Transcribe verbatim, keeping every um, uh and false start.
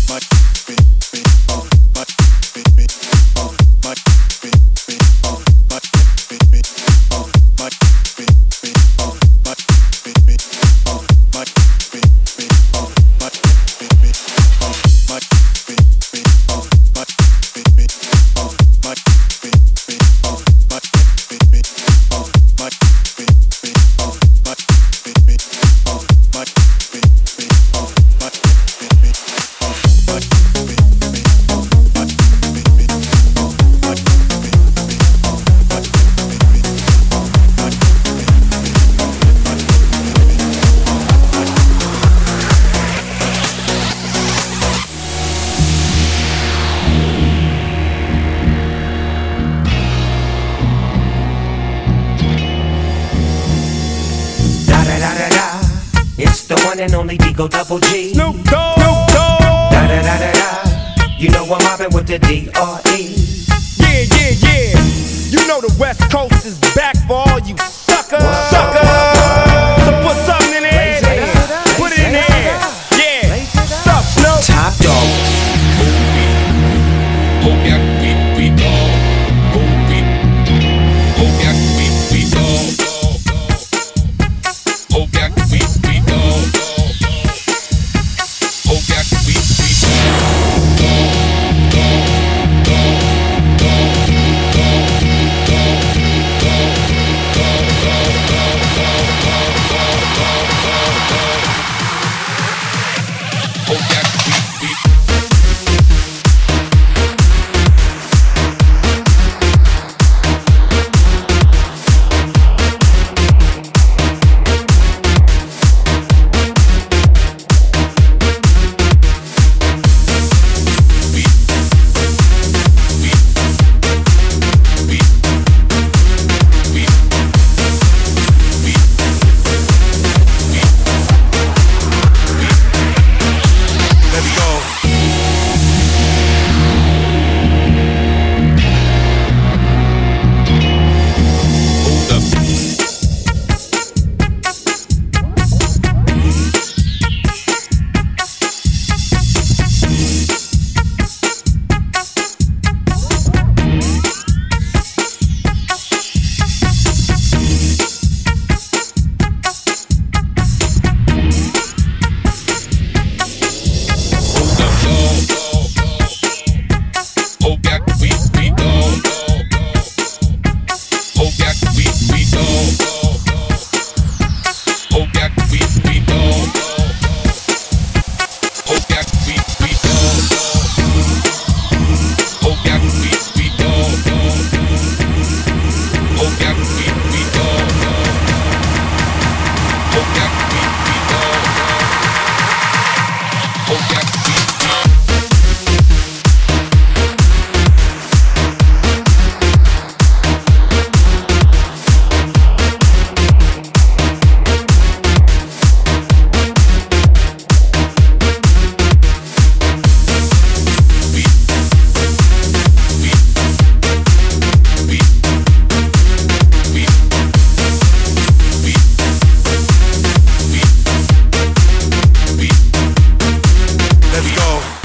It's the one and only Digo Double G. Snoop Dogg. Snoop Dogg. Da da da da da. You know I'm mobbing with the D R E. Yeah, yeah, yeah. You know the West Coast is back for all you suckers. What? Suckers. So put something in the air. Put it in the air. Yeah. Sup, Snoop. Top dog. Oh yeah, we we dog. Oh we. Oh yeah, we we dog. Oh yeah, we we dog. Oh yeah, we we Oh yeah, we we Let's go.